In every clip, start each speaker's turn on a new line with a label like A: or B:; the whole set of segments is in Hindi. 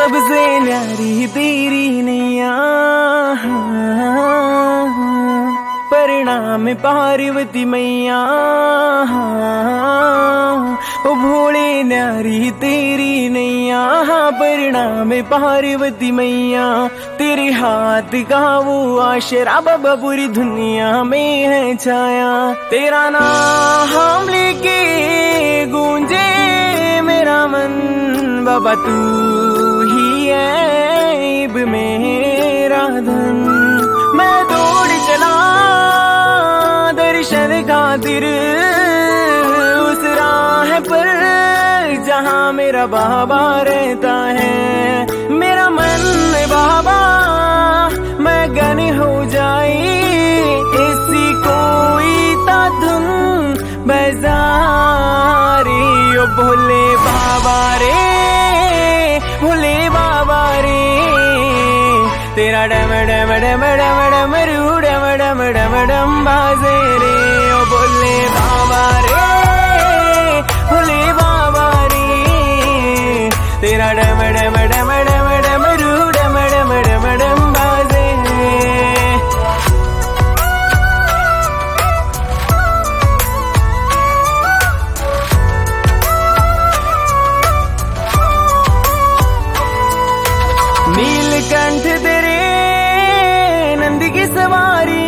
A: सबसे न्यारी तेरी नैया, परिणाम पार्वती मैया। ओ भोले न्यारी तेरी नैया, परिणाम पार्वती मैया। तेरे हाथ का वो आशरा बाबा पूरी दुनिया में है छाया। तेरा नाम लेके गूंजे मेरा मन, बाबा तू ही है मेरा धन। मैं दौड़ चला दर्शन खातिर उस राह पर जहाँ मेरा बाबा रहता है। मेरा मन बाबा मैं गन हो जाए, ऐसी कोई ता धुन बजारी। ओ भोले बाबा रे, भोले बाबा रे, तेरा डम डम डम डम डम रू डम डम डम डम बाजे रे। ओ भोले बाबा रे, भोले बाबा रे, तेरा डम डम डम डम डम रू डम डम डम डम बाजे रे। नीलकंठ तेरे नंद की सवारी,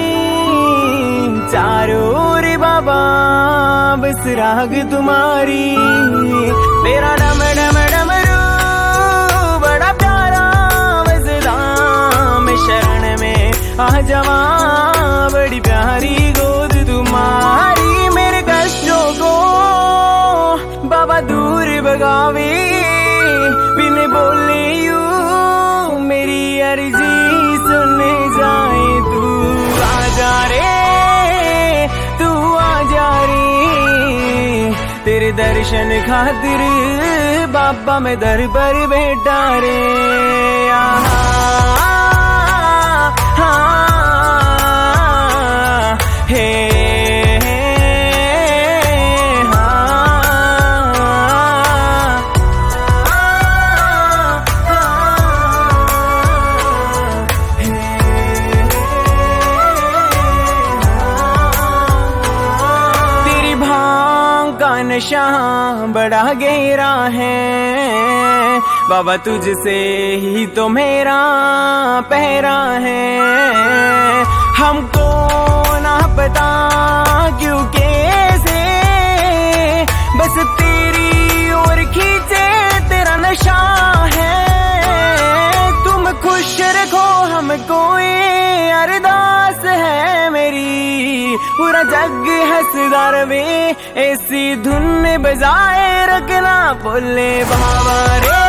A: चारों ओर बाबा बस राग तुम्हारी। तेरा डम डम डमरू बड़ा प्यारा बजदा, मैं शरण में आ जावा, बड़ी प्यारी गोद तुम्हारी। मेरे कष्टों को बाबा दूर भगावे, बिन बोले मेरी अर्जी सुनने जाए। तू आजा रे, तू आजा रे, तेरे दर्शन खातिर बाबा मैं दर पर बैठा रे। हे नशा बड़ा गहरा है बाबा, तुझसे ही तो मेरा पहरा है। हमको ना पता क्यों कैसे, बस तेरी ओर खींचे तेरा नशा है। तुम खुश रखो हमको ये अरदास है मेरी, पूरा जग हंसदा रवे, ऐसी धुन बजाए रखना भोले बाबा रे।